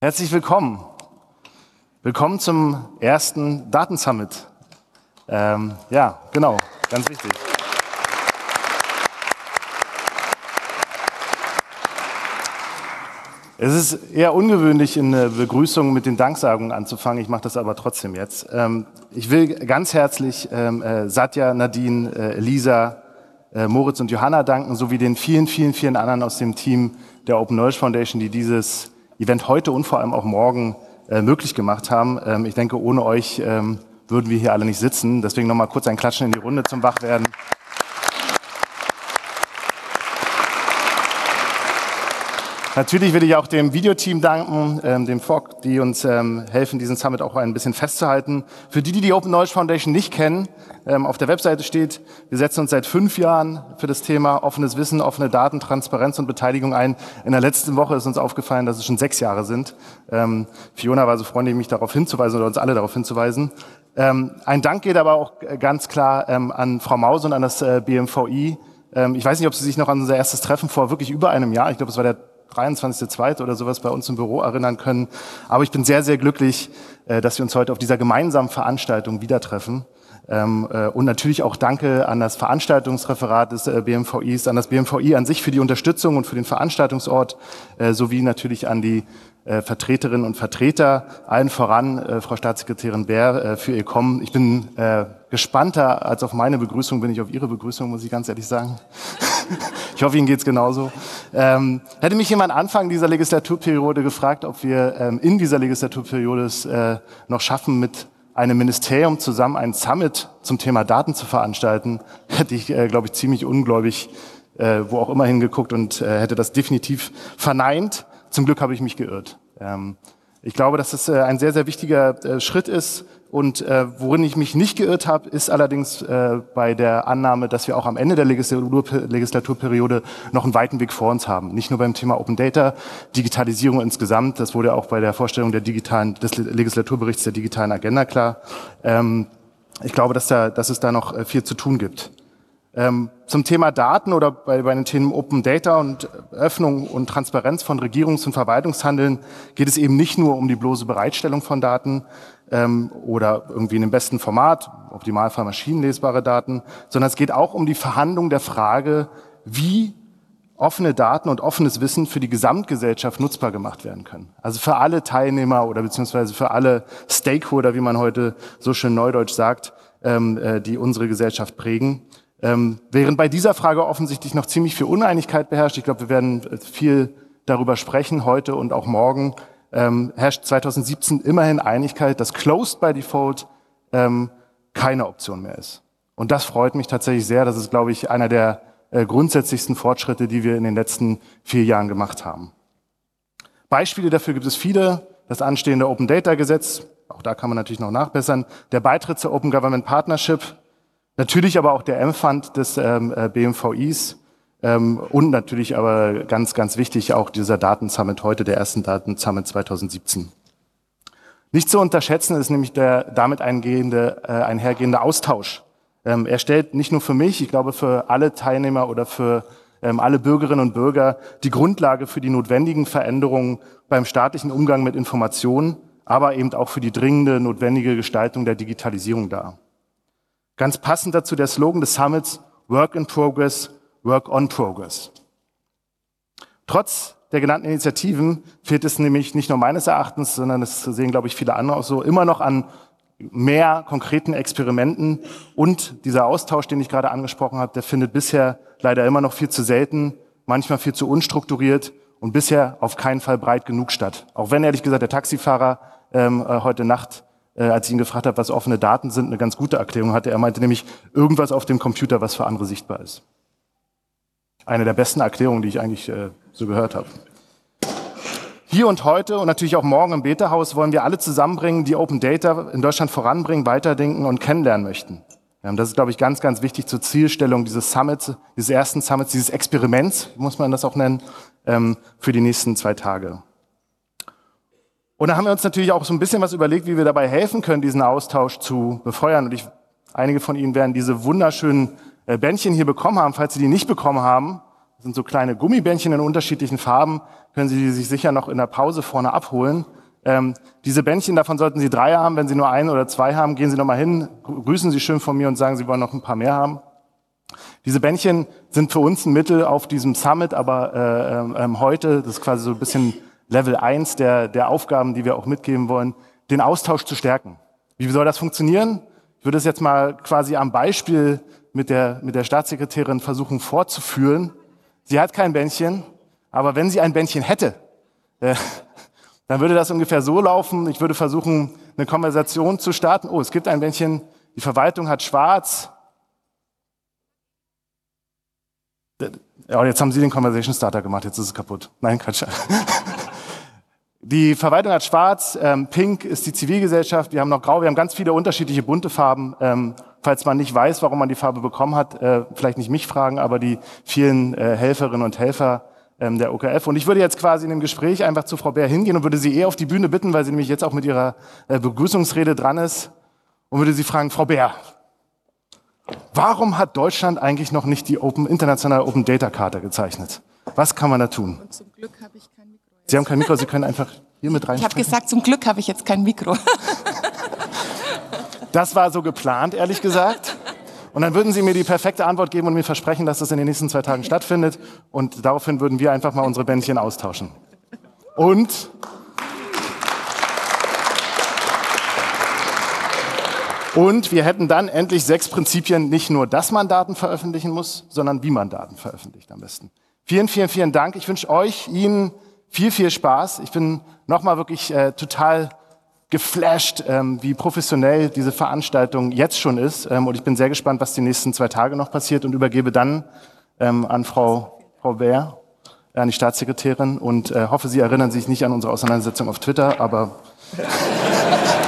Herzlich willkommen. Willkommen zum ersten Datensummit. Ja, genau, ganz wichtig. Es ist eher ungewöhnlich, in der Begrüßung mit den Danksagungen anzufangen. Ich mache das aber trotzdem jetzt. Ich will ganz herzlich Satya, Nadine, Elisa, Moritz und Johanna danken, sowie den vielen anderen aus dem Team der Open Knowledge Foundation, die dieses Event heute und vor allem auch morgen möglich gemacht haben. Ich denke, ohne euch würden wir hier alle nicht sitzen. Deswegen nochmal kurz ein Klatschen in die Runde zum Wachwerden. Natürlich will ich auch dem Videoteam danken, dem FOG, die uns helfen, diesen Summit auch ein bisschen festzuhalten. Für die die Open Knowledge Foundation nicht kennen, auf der Webseite steht, wir setzen uns seit 5 Jahren für das Thema offenes Wissen, offene Daten, Transparenz und Beteiligung ein. In der letzten Woche ist uns aufgefallen, dass es schon 6 Jahre sind. Fiona war so freundlich, mich darauf hinzuweisen oder uns alle darauf hinzuweisen. Ein Dank geht aber auch ganz klar an Frau Mause und an das BMVI. Ich weiß nicht, ob Sie sich noch an unser erstes Treffen vor wirklich über einem Jahr, ich glaube, es war der 23.2. oder sowas bei uns im Büro erinnern können. Aber ich bin sehr glücklich, dass wir uns heute auf dieser gemeinsamen Veranstaltung wieder treffen. Und natürlich auch danke an das Veranstaltungsreferat des BMVIs, an das BMVI an sich für die Unterstützung und für den Veranstaltungsort, sowie natürlich an die Vertreterinnen und Vertreter, allen voran Frau Staatssekretärin Bär für ihr Kommen. Ich bin gespannter als auf meine Begrüßung, bin ich auf Ihre Begrüßung, muss ich ganz ehrlich sagen. Ich hoffe, Ihnen geht's genauso. Hätte mich jemand Anfang dieser Legislaturperiode gefragt, ob wir in dieser Legislaturperiode es noch schaffen, mit einem Ministerium zusammen einen Summit zum Thema Daten zu veranstalten, hätte ich, glaube ich, ziemlich ungläubig wo auch immer hingeguckt und hätte das definitiv verneint. Zum Glück habe ich mich geirrt. Ich glaube, dass es ein sehr wichtiger Schritt ist. Und worin ich mich nicht geirrt habe, ist allerdings bei der Annahme, dass wir auch am Ende der Legislaturperiode noch einen weiten Weg vor uns haben. Nicht nur beim Thema Open Data, Digitalisierung insgesamt. Das wurde auch bei der Vorstellung des Legislaturberichts der digitalen Agenda klar. Ich glaube, dass es da noch viel zu tun gibt. Zum Thema Daten oder bei den Themen Open Data und Öffnung und Transparenz von Regierungs- und Verwaltungshandeln geht es eben nicht nur um die bloße Bereitstellung von Daten oder irgendwie in dem besten Format, im Optimalfall maschinenlesbare Daten, sondern es geht auch um die Verhandlung der Frage, wie offene Daten und offenes Wissen für die Gesamtgesellschaft nutzbar gemacht werden können. Also für alle Teilnehmer oder beziehungsweise für alle Stakeholder, wie man heute so schön neudeutsch sagt, die unsere Gesellschaft prägen. Während bei dieser Frage offensichtlich noch ziemlich viel Uneinigkeit beherrscht, ich glaube, wir werden viel darüber sprechen, heute und auch morgen, herrscht 2017 immerhin Einigkeit, dass Closed by Default keine Option mehr ist. Und das freut mich tatsächlich sehr. Das ist, glaube ich, einer der grundsätzlichsten Fortschritte, die wir in den letzten 4 Jahren gemacht haben. Beispiele dafür gibt es viele. Das anstehende Open Data Gesetz, auch da kann man natürlich noch nachbessern, der Beitritt zur Open Government Partnership, natürlich aber auch der M-Fund des BMVIs und natürlich aber ganz wichtig auch dieser Datensummit heute, der ersten Datensummit 2017. Nicht zu unterschätzen ist nämlich der damit einhergehende Austausch. Er stellt nicht nur für mich, ich glaube für alle Teilnehmer oder für alle Bürgerinnen und Bürger die Grundlage für die notwendigen Veränderungen beim staatlichen Umgang mit Informationen, aber eben auch für die dringende, notwendige Gestaltung der Digitalisierung dar. Ganz passend dazu der Slogan des Summits, Work in Progress, Work on Progress. Trotz der genannten Initiativen fehlt es nämlich nicht nur meines Erachtens, sondern das sehen, glaube ich, viele andere auch so, immer noch an mehr konkreten Experimenten. Und dieser Austausch, den ich gerade angesprochen habe, der findet bisher leider immer noch viel zu selten, manchmal viel zu unstrukturiert und bisher auf keinen Fall breit genug statt. Auch wenn, ehrlich gesagt, der Taxifahrer heute Nacht, als ich ihn gefragt habe, was offene Daten sind, eine ganz gute Erklärung hatte. Er meinte nämlich, irgendwas auf dem Computer, was für andere sichtbar ist. Eine der besten Erklärungen, die ich eigentlich so gehört habe. Hier und heute und natürlich auch morgen im Beta-Haus wollen wir alle zusammenbringen, die Open Data in Deutschland voranbringen, weiterdenken und kennenlernen möchten. Das ist, glaube ich, ganz wichtig zur Zielstellung dieses Summits, dieses ersten Summits, dieses Experiments, muss man das auch nennen, für die nächsten 2 Tage. Und da haben wir uns natürlich auch so ein bisschen was überlegt, wie wir dabei helfen können, diesen Austausch zu befeuern. Und einige von Ihnen werden diese wunderschönen Bändchen hier bekommen haben. Falls Sie die nicht bekommen haben, Das sind so kleine Gummibändchen in unterschiedlichen Farben, können Sie sich sicher noch in der Pause vorne abholen. Diese Bändchen, davon sollten Sie 3 haben. Wenn Sie nur 1 oder 2 haben, gehen Sie nochmal hin, grüßen Sie schön von mir und sagen, Sie wollen noch ein paar mehr haben. Diese Bändchen sind für uns ein Mittel auf diesem Summit, aber heute, das ist quasi so ein bisschen Level 1 der Aufgaben, die wir auch mitgeben wollen, den Austausch zu stärken. Wie soll das funktionieren? Ich würde es jetzt mal quasi am Beispiel mit der Staatssekretärin versuchen fortzuführen. Sie hat kein Bändchen, aber wenn sie ein Bändchen hätte, dann würde das ungefähr so laufen. Ich würde versuchen, eine Konversation zu starten. Oh, es gibt ein Bändchen, die Verwaltung hat schwarz. Ja, jetzt haben Sie den Conversation Starter gemacht, jetzt ist es kaputt. Nein, Quatsch. Die Verwaltung hat schwarz, pink ist die Zivilgesellschaft, wir haben noch grau, wir haben ganz viele unterschiedliche bunte Farben. Falls man nicht weiß, warum man die Farbe bekommen hat, vielleicht nicht mich fragen, aber die vielen Helferinnen und Helfer der OKF. Und ich würde jetzt quasi in dem Gespräch einfach zu Frau Bär hingehen und würde sie auf die Bühne bitten, weil sie nämlich jetzt auch mit ihrer Begrüßungsrede dran ist, und würde sie fragen, Frau Bär, warum hat Deutschland eigentlich noch nicht die internationale Open Data Charta gezeichnet? Was kann man da tun? Und zum Glück habe ich kein Mikro. Sie haben kein Mikro, Sie können einfach hier mit rein. Ich habe gesagt, zum Glück habe ich jetzt kein Mikro. Das war so geplant, ehrlich gesagt. Und dann würden Sie mir die perfekte Antwort geben und mir versprechen, dass das in den nächsten 2 Tagen stattfindet. Und daraufhin würden wir einfach mal unsere Bändchen austauschen. Und wir hätten dann endlich 6 Prinzipien, nicht nur, dass man Daten veröffentlichen muss, sondern wie man Daten veröffentlicht am besten. Vielen, vielen, vielen Dank. Ich wünsche euch, Ihnen viel, viel Spaß. Ich bin nochmal wirklich total geflasht, wie professionell diese Veranstaltung jetzt schon ist. Und ich bin sehr gespannt, was die nächsten 2 Tage noch passiert, und übergebe dann an Frau Bär, an die Staatssekretärin, und hoffe, Sie erinnern sich nicht an unsere Auseinandersetzung auf Twitter, aber